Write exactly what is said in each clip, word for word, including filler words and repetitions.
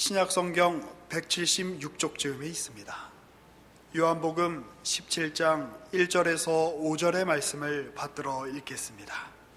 신약성경 백칠십육 쪽쯤에 있습니다. 요한복음 십칠 장 일 절에서 오 절의 말씀을 받들어 읽겠습니다.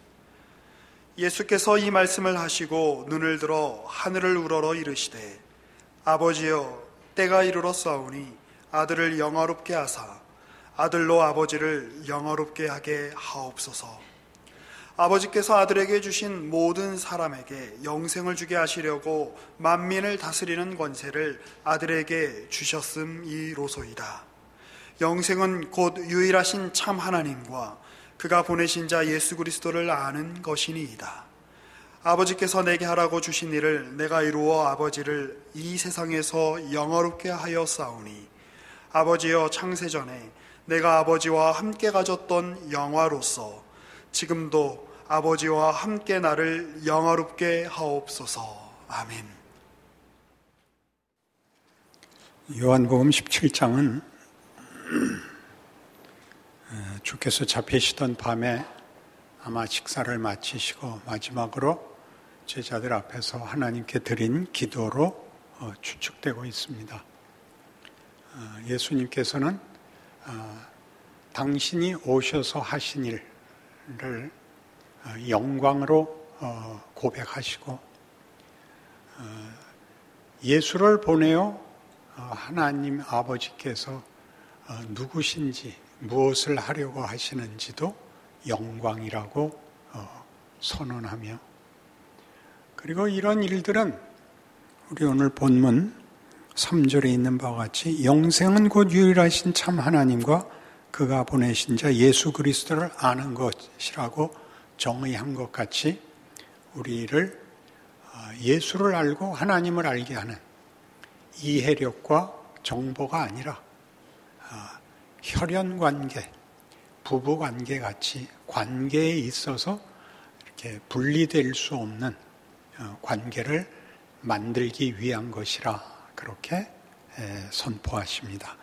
예수께서 이 말씀을 하시고 눈을 들어 하늘을 우러러 이르시되 아버지여 때가 이르렀사오니 아들을 영화롭게 하사 아들로 아버지를 영화롭게 하게 하옵소서. 아버지께서 아들에게 주신 모든 사람에게 영생을 주게 하시려고 만민을 다스리는 권세를 아들에게 주셨음이로소이다. 영생은 곧 유일하신 참 하나님과 그가 보내신 자 예수 그리스도를 아는 것이니이다. 아버지께서 내게 하라고 주신 일을 내가 이루어 아버지를 이 세상에서 영화롭게 하였사오니 아버지여 창세전에 내가 아버지와 함께 가졌던 영화로서 지금도 아버지와 함께 나를 영화롭게 하옵소서. 아멘. 요한복음 십칠 장은 주께서 잡히시던 밤에 아마 식사를 마치시고 마지막으로 제자들 앞에서 하나님께 드린 기도로 추측되고 있습니다. 예수님께서는 당신이 오셔서 하신 일을 영광으로 고백하시고 예수를 보내어 하나님 아버지께서 누구신지 무엇을 하려고 하시는지도 영광이라고 선언하며, 그리고 이런 일들은 우리 오늘 본문 삼 절에 있는 바와 같이 영생은 곧 유일하신 참 하나님과 그가 보내신 자 예수 그리스도를 아는 것이라고 정의한 것 같이 우리를 예수를 알고 하나님을 알게 하는 이해력과 정보가 아니라 혈연관계, 부부관계 같이 관계에 있어서 이렇게 분리될 수 없는 관계를 만들기 위한 것이라 그렇게 선포하십니다.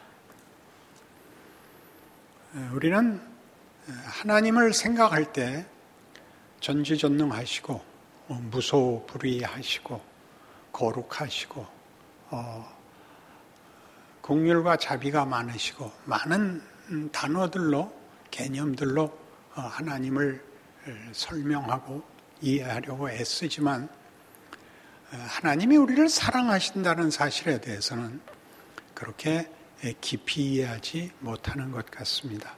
우리는 하나님을 생각할 때 전지전능하시고 무소불위하시고 거룩하시고 어, 긍휼과 자비가 많으시고 많은 단어들로 개념들로 하나님을 설명하고 이해하려고 애쓰지만 하나님이 우리를 사랑하신다는 사실에 대해서는 그렇게 깊이 이해하지 못하는 것 같습니다.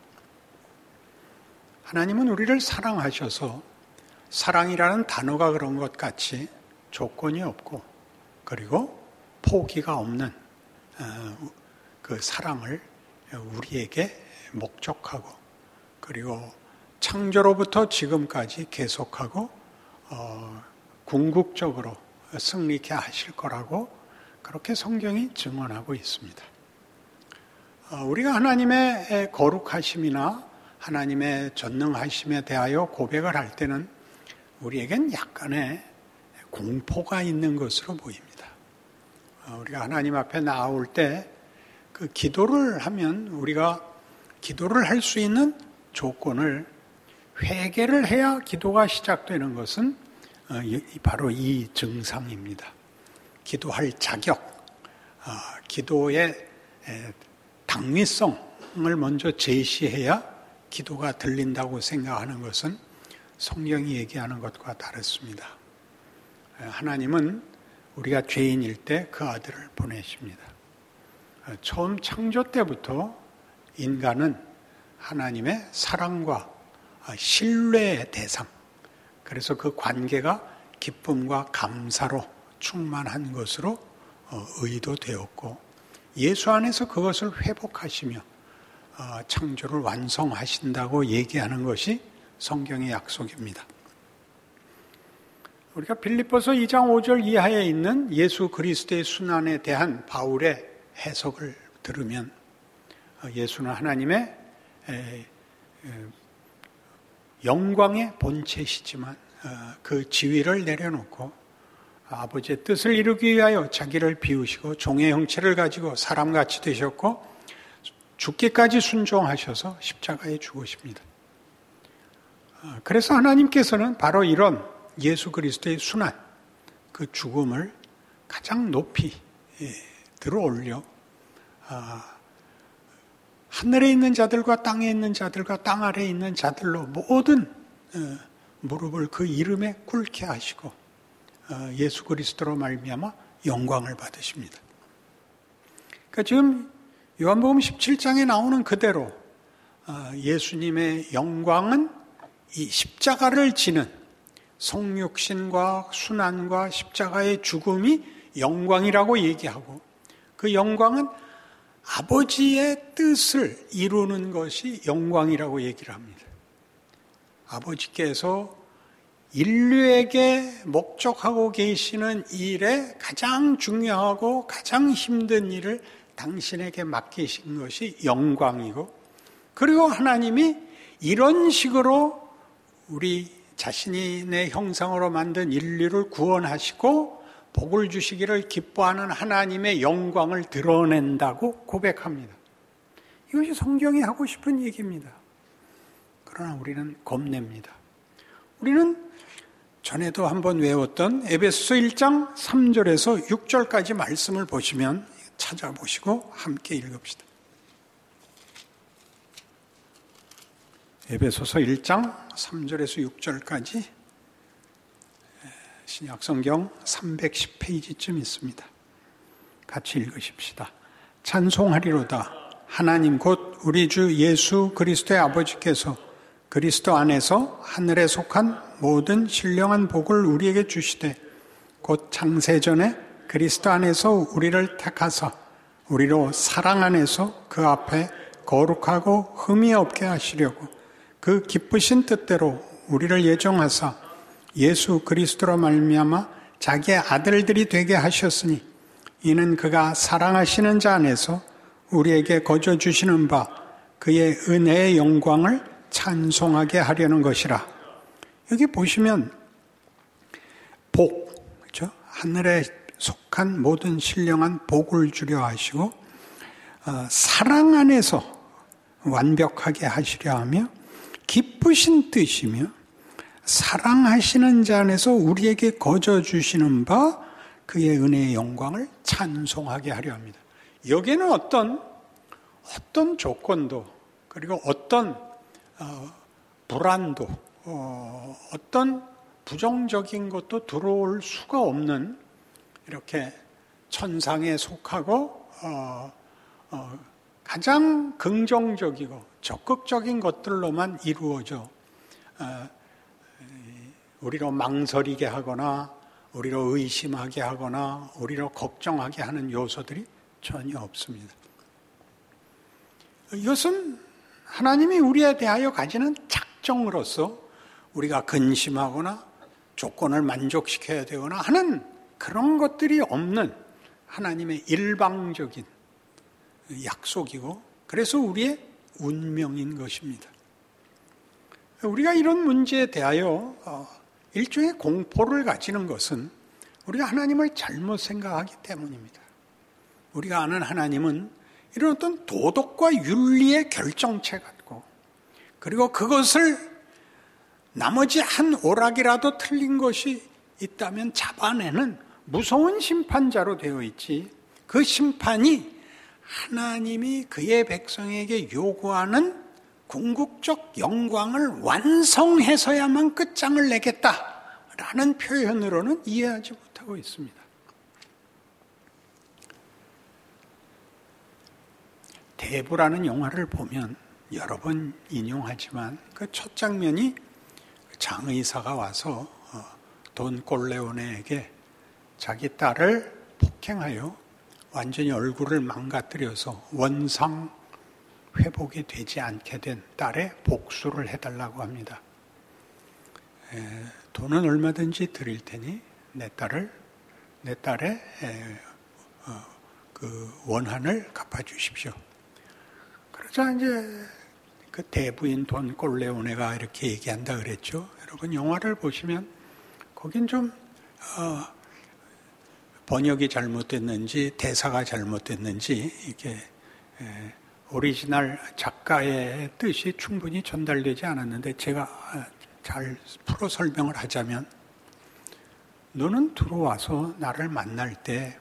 하나님은 우리를 사랑하셔서 사랑이라는 단어가 그런 것 같이 조건이 없고 그리고 포기가 없는 그 사랑을 우리에게 목적하고 그리고 창조로부터 지금까지 계속하고 어, 궁극적으로 승리케 하실 거라고 그렇게 성경이 증언하고 있습니다. 어, 우리가 하나님의 거룩하심이나 하나님의 전능하심에 대하여 고백을 할 때는 우리에겐 약간의 공포가 있는 것으로 보입니다. 어, 우리가 하나님 앞에 나올 때 그 기도를 하면 우리가 기도를 할 수 있는 조건을 회개를 해야 기도가 시작되는 것은 바로 이 증상입니다. 기도할 자격, 기도의 당위성을 먼저 제시해야 기도가 들린다고 생각하는 것은 성경이 얘기하는 것과 다릅니다. 하나님은 우리가 죄인일 때 그 아들을 보내십니다. 처음 창조 때부터 인간은 하나님의 사랑과 신뢰의 대상, 그래서 그 관계가 기쁨과 감사로 충만한 것으로 의도되었고 예수 안에서 그것을 회복하시며 창조를 완성하신다고 얘기하는 것이 성경의 약속입니다. 우리가 빌립보서 이 장 오 절 이하에 있는 예수 그리스도의 순환에 대한 바울의 해석을 들으면 예수는 하나님의 영광의 본체시지만 그 지위를 내려놓고 아버지의 뜻을 이루기 위하여 자기를 비우시고 종의 형체를 가지고 사람같이 되셨고 죽기까지 순종하셔서 십자가에 죽으십니다. 그래서 하나님께서는 바로 이런 예수 그리스도의 순환, 그 죽음을 가장 높이 들어올려 하늘에 있는 자들과 땅에 있는 자들과 땅 아래에 있는 자들로 모든 무릎을 그 이름에 꿇게 하시고 예수 그리스도로 말미암아 영광을 받으십니다. 그러니까 지금 요한복음 십칠 장에 나오는 그대로 예수님의 영광은 이 십자가를 지는 성육신과 순환과 십자가의 죽음이 영광이라고 얘기하고, 그 영광은 아버지의 뜻을 이루는 것이 영광이라고 얘기를 합니다. 아버지께서 인류에게 목적하고 계시는 일에 가장 중요하고 가장 힘든 일을 당신에게 맡기신 것이 영광이고, 그리고 하나님이 이런 식으로 우리 자신이 내 형상으로 만든 인류를 구원하시고 복을 주시기를 기뻐하는 하나님의 영광을 드러낸다고 고백합니다. 이것이 성경이 하고 싶은 얘기입니다. 그러나 우리는 겁냅니다. 우리는 전에도 한번 외웠던 에베소서 일 장 삼 절에서 육 절까지 말씀을 보시면 찾아보시고 함께 읽읍시다. 에베소서 일 장 삼 절에서 육 절까지 신약성경 삼백십 페이지쯤 있습니다. 같이 읽으십시다. 찬송하리로다. 하나님 곧 우리 주 예수 그리스도의 아버지께서 그리스도 안에서 하늘에 속한 모든 신령한 복을 우리에게 주시되 곧 창세전에 그리스도 안에서 우리를 택하사 우리로 사랑 안에서 그 앞에 거룩하고 흠이 없게 하시려고 그 기쁘신 뜻대로 우리를 예정하사 예수 그리스도로 말미암아 자기의 아들들이 되게 하셨으니 이는 그가 사랑하시는 자 안에서 우리에게 거저 주시는 바 그의 은혜의 영광을 찬송하게 하려는 것이라. 여기 보시면 복, 그렇죠? 하늘에 속한 모든 신령한 복을 주려 하시고 어, 사랑 안에서 완벽하게 하시려 하며 기쁘신 뜻이며 사랑하시는 자 안에서 우리에게 거저 주시는 바 그의 은혜의 영광을 찬송하게 하려 합니다. 여기에는 어떤 어떤 조건도 그리고 어떤 어, 불안도 어, 어떤 부정적인 것도 들어올 수가 없는 이렇게 천상에 속하고 어, 어, 가장 긍정적이고 적극적인 것들로만 이루어져 어, 우리로 망설이게 하거나 우리로 의심하게 하거나 우리로 걱정하게 하는 요소들이 전혀 없습니다. 이것은 하나님이 우리에 대하여 가지는 작정으로서 우리가 근심하거나 조건을 만족시켜야 되거나 하는 그런 것들이 없는 하나님의 일방적인 약속이고 그래서 우리의 운명인 것입니다. 우리가 이런 문제에 대하여 일종의 공포를 가지는 것은 우리가 하나님을 잘못 생각하기 때문입니다. 우리가 아는 하나님은 이런 어떤 도덕과 윤리의 결정체 같고 그리고 그것을 나머지 한 오락이라도 틀린 것이 있다면 잡아내는 무서운 심판자로 되어 있지, 그 심판이 하나님이 그의 백성에게 요구하는 궁극적 영광을 완성해서야만 끝장을 내겠다라는 표현으로는 이해하지 못하고 있습니다. 대부라는 영화를 보면 여러 번 인용하지만 그 첫 장면이 장의사가 와서 돈 꼴레오네에게 자기 딸을 폭행하여 완전히 얼굴을 망가뜨려서 원상 회복이 되지 않게 된 딸의 복수를 해달라고 합니다. 에, 돈은 얼마든지 드릴 테니 내 딸을 내 딸의 에, 어, 그 원한을 갚아주십시오. 그러자 이제 그 대부인 돈 꼴레오네가 이렇게 얘기한다 그랬죠. 여러분 영화를 보시면 거긴 좀 어, 번역이 잘못됐는지 대사가 잘못됐는지 이게 에, 오리지널 작가의 뜻이 충분히 전달되지 않았는데 제가 잘 풀어 설명을 하자면 너는 들어와서 나를 만날 때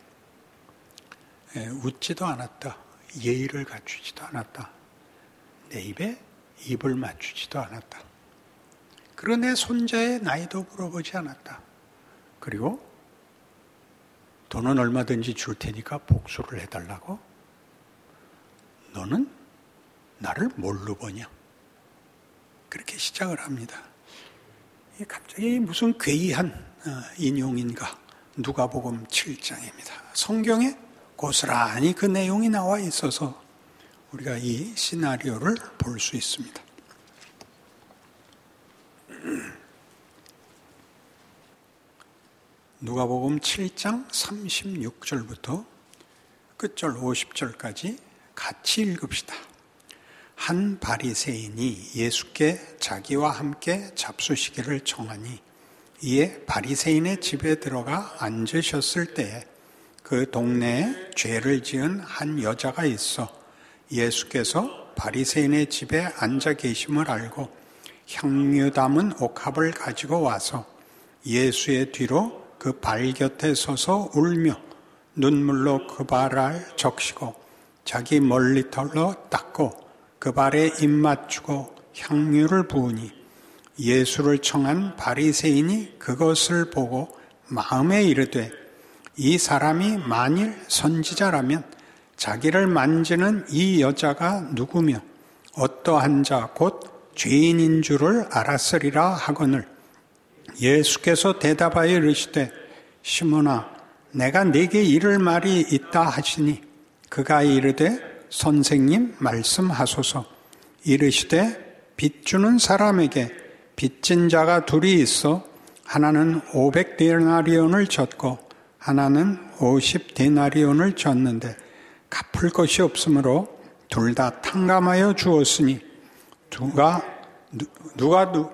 웃지도 않았다. 예의를 갖추지도 않았다. 내 입에 입을 맞추지도 않았다. 그리고 내 손자의 나이도 물어보지 않았다. 그리고 돈은 얼마든지 줄 테니까 복수를 해달라고? 너는 나를 뭘로 보냐? 그렇게 시작을 합니다. 갑자기 무슨 괴이한 인용인가? 누가복음 칠 장입니다. 성경에 고스란히 그 내용이 나와 있어서 우리가 이 시나리오를 볼 수 있습니다. 누가복음 칠 장 삼십육 절부터 끝절 오십 절까지 같이 읽읍시다. 한 바리새인이 예수께 자기와 함께 잡수시기를 청하니 이에 바리새인의 집에 들어가 앉으셨을 때에 그 동네에 죄를 지은 한 여자가 있어 예수께서 바리새인의 집에 앉아 계심을 알고 향유 담은 옥합을 가지고 와서 예수의 뒤로 그 발 곁에 서서 울며 눈물로 그 발을 적시고 자기 멀리털로 닦고 그 발에 입 맞추고 향유를 부으니 예수를 청한 바리새인이 그것을 보고 마음에 이르되 이 사람이 만일 선지자라면 자기를 만지는 이 여자가 누구며 어떠한 자 곧 죄인인 줄을 알았으리라 하거늘 예수께서 대답하여 이르시되 시몬아 내가 네게 이를 말이 있다 하시니 그가 이르되 선생님 말씀하소서. 이르시되 빚 주는 사람에게 빚진 자가 둘이 있어 하나는 오백 데나리온을 졌고 하나는 오십 데나리온을 졌는데 갚을 것이 없으므로 둘 다 탕감하여 주었으니 누가 누가 누,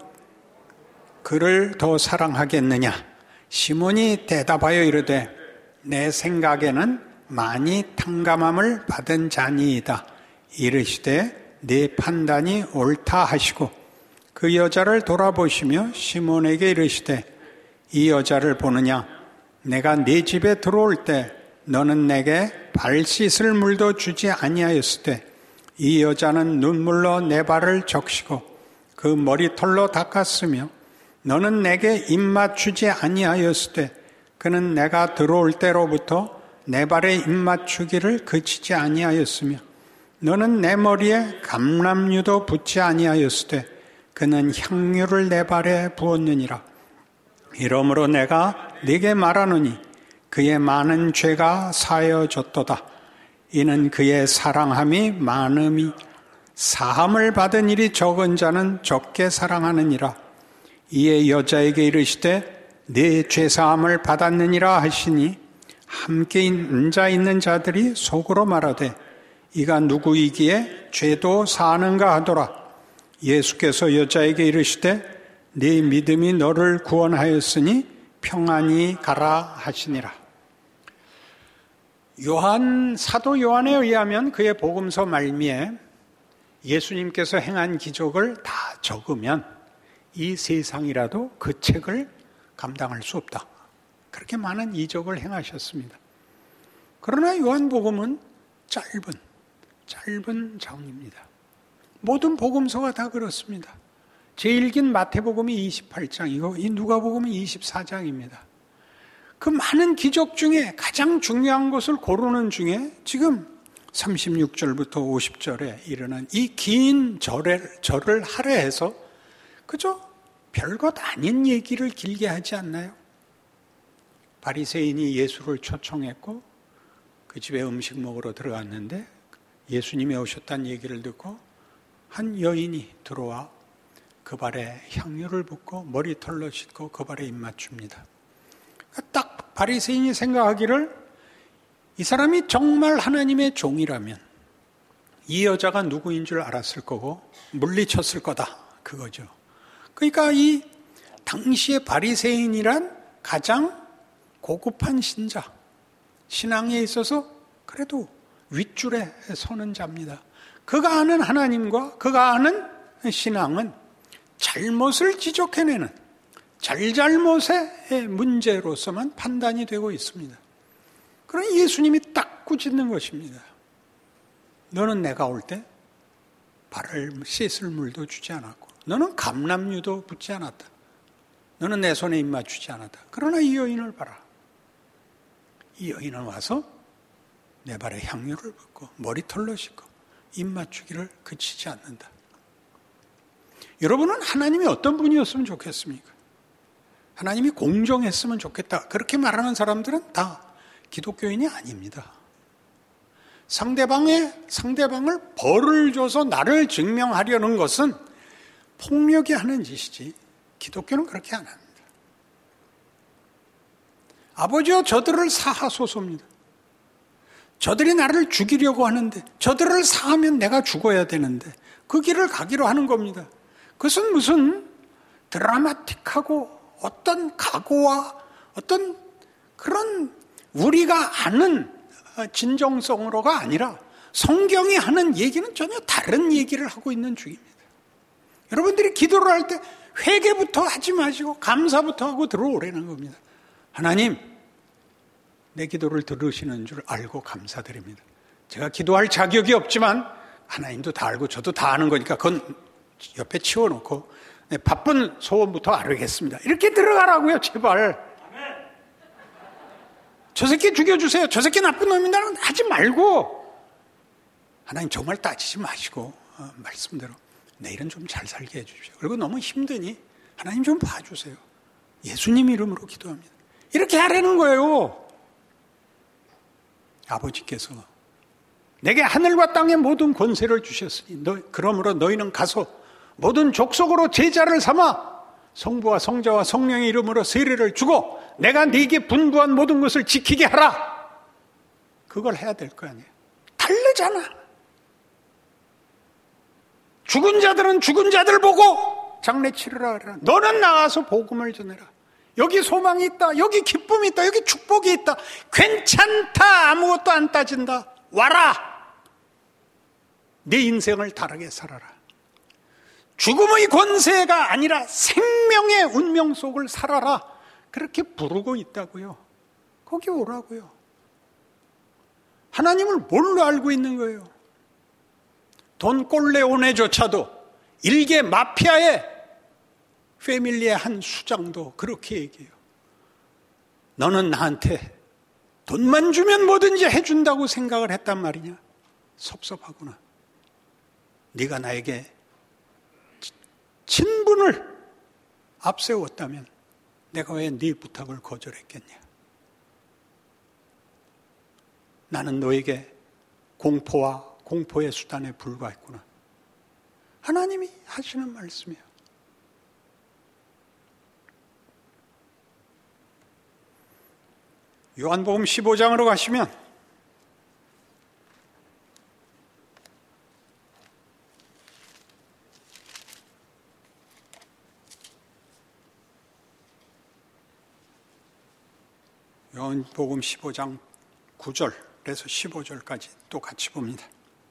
그를 더 사랑하겠느냐? 시몬이 대답하여 이르되 내 생각에는 많이 탕감함을 받은 자니이다. 이르시되 네 판단이 옳다 하시고 그 여자를 돌아보시며 시몬에게 이르시되 이 여자를 보느냐? 내가 네 집에 들어올 때 너는 내게 발 씻을 물도 주지 아니하였을 때 이 여자는 눈물로 내 발을 적시고 그 머리털로 닦았으며 너는 내게 입 맞추지 아니하였을 때 그는 내가 들어올 때로부터 내 발에 입 맞추기를 그치지 아니하였으며 너는 내 머리에 감람유도 붓지 아니하였을 때 그는 향유를 내 발에 부었느니라. 이러므로 내가 네게 말하노니 그의 많은 죄가 사여졌도다. 이는 그의 사랑함이 많음이 사함을 받은 일이 적은 자는 적게 사랑하느니라. 이에 여자에게 이르시되 네 죄사함을 받았느니라 하시니 함께 앉아 있는 자들이 속으로 말하되 이가 누구이기에 죄도 사하는가 하더라. 예수께서 여자에게 이르시되 네 믿음이 너를 구원하였으니 평안히 가라 하시니라. 요한, 사도 요한에 의하면 그의 복음서 말미에 예수님께서 행한 기적을 다 적으면 이 세상이라도 그 책을 감당할 수 없다. 그렇게 많은 이적을 행하셨습니다. 그러나 요한복음은 짧은, 짧은 장입니다. 모든 복음서가 다 그렇습니다. 제일 긴 마태복음이 이십팔 장이고 이 누가복음이 이십사 장입니다. 그 많은 기적 중에 가장 중요한 것을 고르는 중에 지금 삼십육 절부터 오십 절에 이르는 이 긴 절을, 절을 할애해서 그저 별것 아닌 얘기를 길게 하지 않나요? 바리새인이 예수를 초청했고 그 집에 음식 먹으러 들어갔는데 예수님이 오셨다는 얘기를 듣고 한 여인이 들어와 그 발에 향유를 붓고 머리털로 씻고 그 발에 입 맞춥니다. 딱 바리새인이 생각하기를 이 사람이 정말 하나님의 종이라면 이 여자가 누구인 줄 알았을 거고 물리쳤을 거다. 그거죠. 그러니까 이 당시의 바리새인이란 가장 고급한 신자, 신앙에 있어서 그래도 윗줄에 서는 자입니다. 그가 아는 하나님과 그가 아는 신앙은 잘못을 지적해내는, 잘잘못의 문제로서만 판단이 되고 있습니다. 그러나 예수님이 딱 꾸짖는 것입니다. 너는 내가 올 때 발을 씻을 물도 주지 않았고 너는 감람유도 붓지 않았다. 너는 내 손에 입 맞추지 않았다. 그러나 이 여인을 봐라. 이 여인은 와서 내 발에 향유를 붓고 머리털로 씻고 입 맞추기를 그치지 않는다. 여러분은 하나님이 어떤 분이었으면 좋겠습니까? 하나님이 공정했으면 좋겠다. 그렇게 말하는 사람들은 다 기독교인이 아닙니다. 상대방의, 상대방을 벌을 줘서 나를 증명하려는 것은 폭력이 하는 짓이지 기독교는 그렇게 안 합니다. 아버지여 저들을 사하소서입니다. 저들이 나를 죽이려고 하는데 저들을 사하면 내가 죽어야 되는데 그 길을 가기로 하는 겁니다. 그것은 무슨 드라마틱하고 어떤 각오와 어떤 그런 우리가 아는 진정성으로가 아니라 성경이 하는 얘기는 전혀 다른 얘기를 하고 있는 중입니다. 여러분들이 기도를 할 때 회개부터 하지 마시고 감사부터 하고 들어오라는 겁니다. 하나님, 내 기도를 들으시는 줄 알고 감사드립니다. 제가 기도할 자격이 없지만 하나님도 다 알고 저도 다 아는 거니까 그건 옆에 치워놓고 네, 바쁜 소원부터 아르겠습니다. 이렇게 들어가라고요, 제발. 저 새끼 죽여주세요. 저 새끼 나쁜 놈이다. 하지 말고 하나님 정말 따지지 마시고 어, 말씀대로 내일은 좀 잘 살게 해주십시오. 그리고 너무 힘드니 하나님 좀 봐주세요. 예수님 이름으로 기도합니다. 이렇게 하라는 거예요. 아버지께서 내게 하늘과 땅의 모든 권세를 주셨으니 너, 그러므로 너희는 가서 모든 족속으로 제자를 삼아 성부와 성자와 성령의 이름으로 세례를 주고 내가 네게 분부한 모든 것을 지키게 하라. 그걸 해야 될 거 아니에요. 다르잖아. 죽은 자들은 죽은 자들 보고 장례 치르라 그래라. 너는 나가서 복음을 전해라. 여기 소망이 있다. 여기 기쁨이 있다. 여기 축복이 있다. 괜찮다. 아무것도 안 따진다. 와라. 내 인생을 다르게 살아라. 죽음의 권세가 아니라 생명의 운명 속을 살아라. 그렇게 부르고 있다고요. 거기 오라고요. 하나님을 뭘로 알고 있는 거예요? 돈 꼴레오네조차도 일개 마피아의 패밀리의 한 수장도 그렇게 얘기해요. 너는 나한테 돈만 주면 뭐든지 해준다고 생각을 했단 말이냐? 섭섭하구나. 네가 나에게 친분을 앞세웠다면 내가 왜 네 부탁을 거절했겠냐? 나는 너에게 공포와 공포의 수단에 불과했구나. 하나님이 하시는 말씀이에요. 요한복음 십오 장으로 가시면 요한복음 십오 장 구 절에서 십오 절까지 또 같이 봅니다.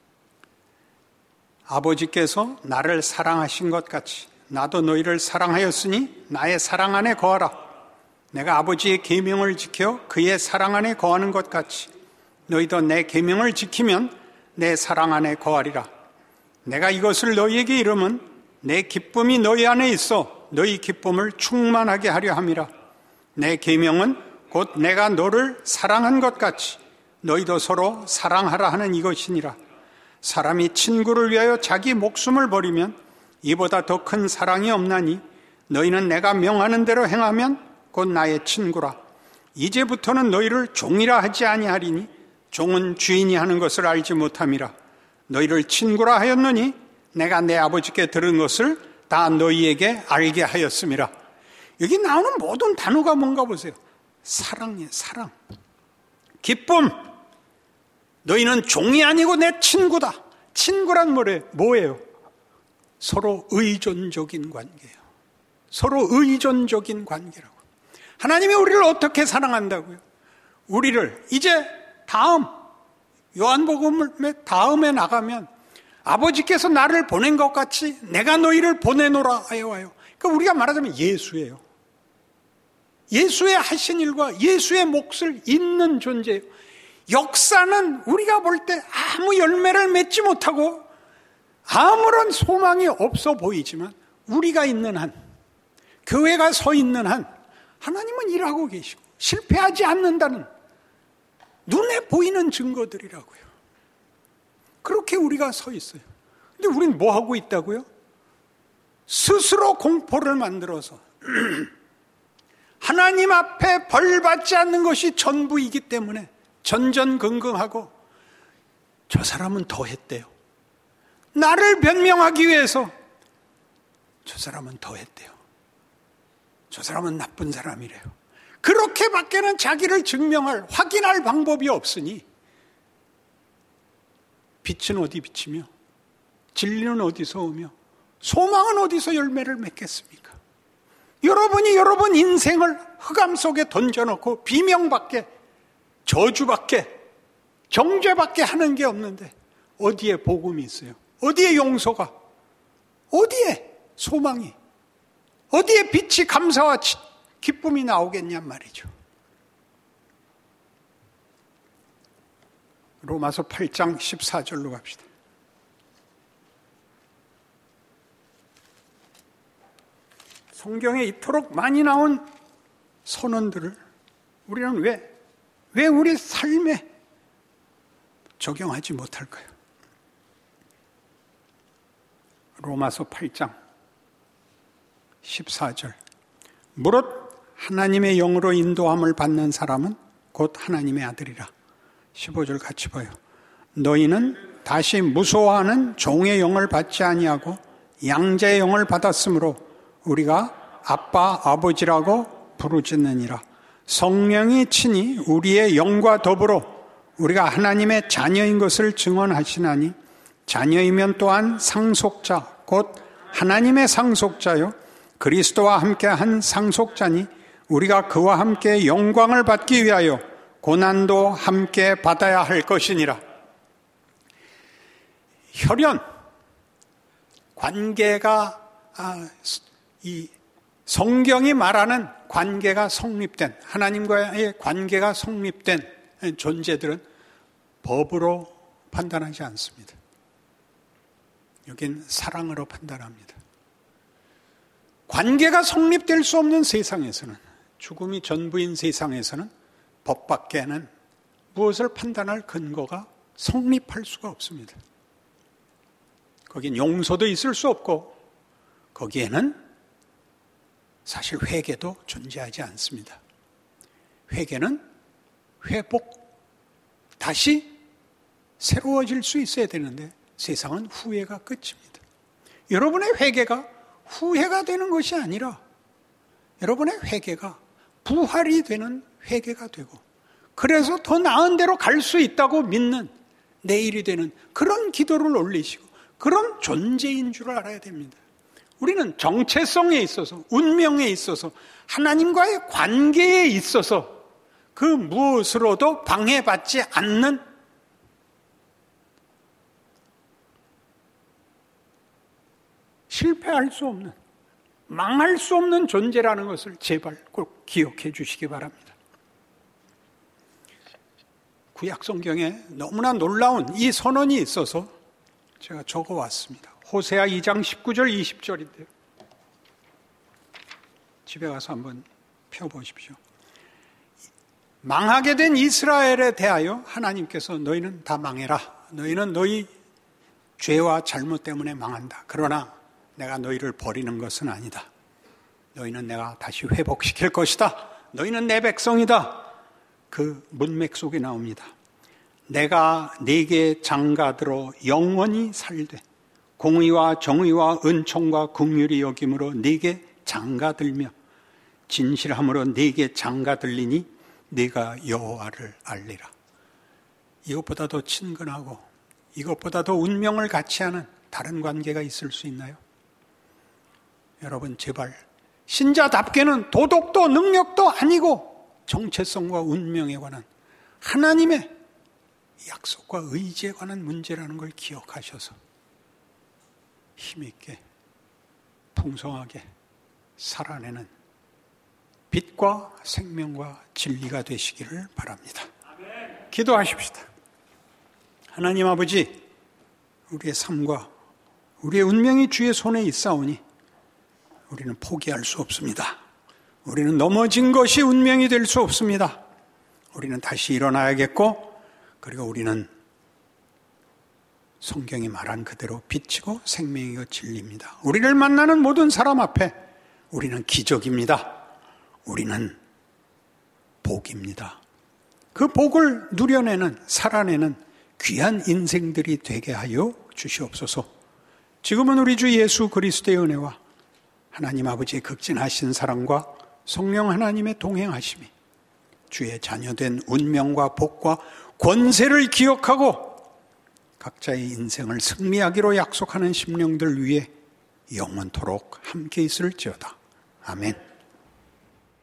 아버지께서 나를 사랑하신 것 같이 나도 너희를 사랑하였으니 나의 사랑 안에 거하라. 내가 아버지의 계명을 지켜 그의 사랑 안에 거하는 것 같이 너희도 내 계명을 지키면 내 사랑 안에 거하리라. 내가 이것을 너희에게 이름은 내 기쁨이 너희 안에 있어 너희 기쁨을 충만하게 하려 함이라. 내 계명은 곧 내가 너를 사랑한 것 같이 너희도 서로 사랑하라 하는 이것이니라. 사람이 친구를 위하여 자기 목숨을 버리면 이보다 더 큰 사랑이 없나니 너희는 내가 명하는 대로 행하면 곧 나의 친구라. 이제부터는 너희를 종이라 하지 아니하리니 종은 주인이 하는 것을 알지 못함이라. 너희를 친구라 하였느니 내가 내 아버지께 들은 것을 다 너희에게 알게 하였음이라. 여기 나오는 모든 단어가 뭔가 보세요. 사랑이에요. 사랑. 기쁨. 너희는 종이 아니고 내 친구다. 친구란 뭐예요? 서로 의존적인 관계예요. 서로 의존적인 관계라고. 하나님이 우리를 어떻게 사랑한다고요? 우리를 이제 다음 요한복음의 다음에 나가면 아버지께서 나를 보낸 것 같이 내가 너희를 보내노라 하여 와요. 그러니까 우리가 말하자면 예수예요. 예수의 하신 일과 예수의 몫을 잇는 존재예요. 역사는 우리가 볼 때 아무 열매를 맺지 못하고 아무런 소망이 없어 보이지만 우리가 있는 한, 교회가 서 있는 한 하나님은 일하고 계시고 실패하지 않는다는 눈에 보이는 증거들이라고요. 그렇게 우리가 서 있어요. 근데 우린 뭐 하고 있다고요? 스스로 공포를 만들어서 하나님 앞에 벌 받지 않는 것이 전부이기 때문에 전전긍긍하고 저 사람은 더 했대요. 나를 변명하기 위해서 저 사람은 더 했대요. 저 사람은 나쁜 사람이래요. 그렇게밖에는 자기를 증명할, 확인할 방법이 없으니 빛은 어디 비치며 진리는 어디서 오며 소망은 어디서 열매를 맺겠습니까? 여러분이 여러분 인생을 흑암 속에 던져놓고 비명밖에, 저주밖에, 정죄밖에 하는 게 없는데 어디에 복음이 있어요? 어디에 용서가? 어디에 소망이? 어디에 빛이, 감사와 기쁨이 나오겠냔 말이죠. 로마서 팔 장 십사 절로 갑시다. 성경에 이토록 많이 나온 선언들을 우리는 왜, 왜 우리 삶에 적용하지 못할까요? 로마서 팔 장 십사 절. 무릇 하나님의 영으로 인도함을 받는 사람은 곧 하나님의 아들이라. 십오 절 같이 봐요. 너희는 다시 무소하는 종의 영을 받지 아니하고 양자의 영을 받았으므로 우리가 아빠 아버지라고 부르짖느니라. 성령이 친히 우리의 영과 더불어 우리가 하나님의 자녀인 것을 증언하시나니 자녀이면 또한 상속자 곧 하나님의 상속자요 그리스도와 함께 한 상속자니 우리가 그와 함께 영광을 받기 위하여 고난도 함께 받아야 할 것이니라. 혈연, 관계가, 아, 이 성경이 말하는 관계가 성립된, 하나님과의 관계가 성립된 존재들은 법으로 판단하지 않습니다. 여긴 사랑으로 판단합니다. 관계가 성립될 수 없는 세상에서는, 죽음이 전부인 세상에서는 법밖에는 무엇을 판단할 근거가 성립할 수가 없습니다. 거긴 용서도 있을 수 없고 거기에는 사실 회개도 존재하지 않습니다. 회개는 회복, 다시 새로워질 수 있어야 되는데 세상은 후회가 끝입니다. 여러분의 회개가 후회가 되는 것이 아니라 여러분의 회개가 부활이 되는 회개가 되고 그래서 더 나은 데로 갈 수 있다고 믿는 내일이 되는 그런 기도를 올리시고 그런 존재인 줄 알아야 됩니다. 우리는 정체성에 있어서, 운명에 있어서, 하나님과의 관계에 있어서 그 무엇으로도 방해받지 않는 실패할 수 없는, 망할 수 없는 존재라는 것을 제발 꼭 기억해 주시기 바랍니다. 구약 성경에 너무나 놀라운 이 선언이 있어서 제가 적어왔습니다. 호세아 이 장 십구 절 이십 절인데요. 집에 가서 한번 펴보십시오. 망하게 된 이스라엘에 대하여 하나님께서 너희는 다 망해라. 너희는 너희 죄와 잘못 때문에 망한다. 그러나 내가 너희를 버리는 것은 아니다. 너희는 내가 다시 회복시킬 것이다. 너희는 내 백성이다. 그 문맥 속에 나옵니다. 내가 네게 장가들어 영원히 살되 공의와 정의와 은총과 긍휼이 여김으로 네게 장가들며 진실함으로 네게 장가들리니 네가 여호와를 알리라. 이것보다 더 친근하고 이것보다 더 운명을 같이 하는 다른 관계가 있을 수 있나요? 여러분 제발 신자답게는 도덕도 능력도 아니고 정체성과 운명에 관한 하나님의 약속과 의지에 관한 문제라는 걸 기억하셔서 힘있게 풍성하게 살아내는 빛과 생명과 진리가 되시기를 바랍니다. 기도하십시다. 하나님 아버지, 우리의 삶과 우리의 운명이 주의 손에 있사오니 우리는 포기할 수 없습니다. 우리는 넘어진 것이 운명이 될 수 없습니다. 우리는 다시 일어나야겠고, 그리고 우리는 성경이 말한 그대로 빛이고 생명이고 진리입니다. 우리를 만나는 모든 사람 앞에 우리는 기적입니다. 우리는 복입니다. 그 복을 누려내는, 살아내는 귀한 인생들이 되게 하여 주시옵소서. 지금은 우리 주 예수 그리스도의 은혜와 하나님 아버지의 극진하신 사랑과 성령 하나님의 동행하심이 주의 자녀된 운명과 복과 권세를 기억하고 각자의 인생을 승리하기로 약속하는 심령들 위해 영원토록 함께 있을지어다. 아멘.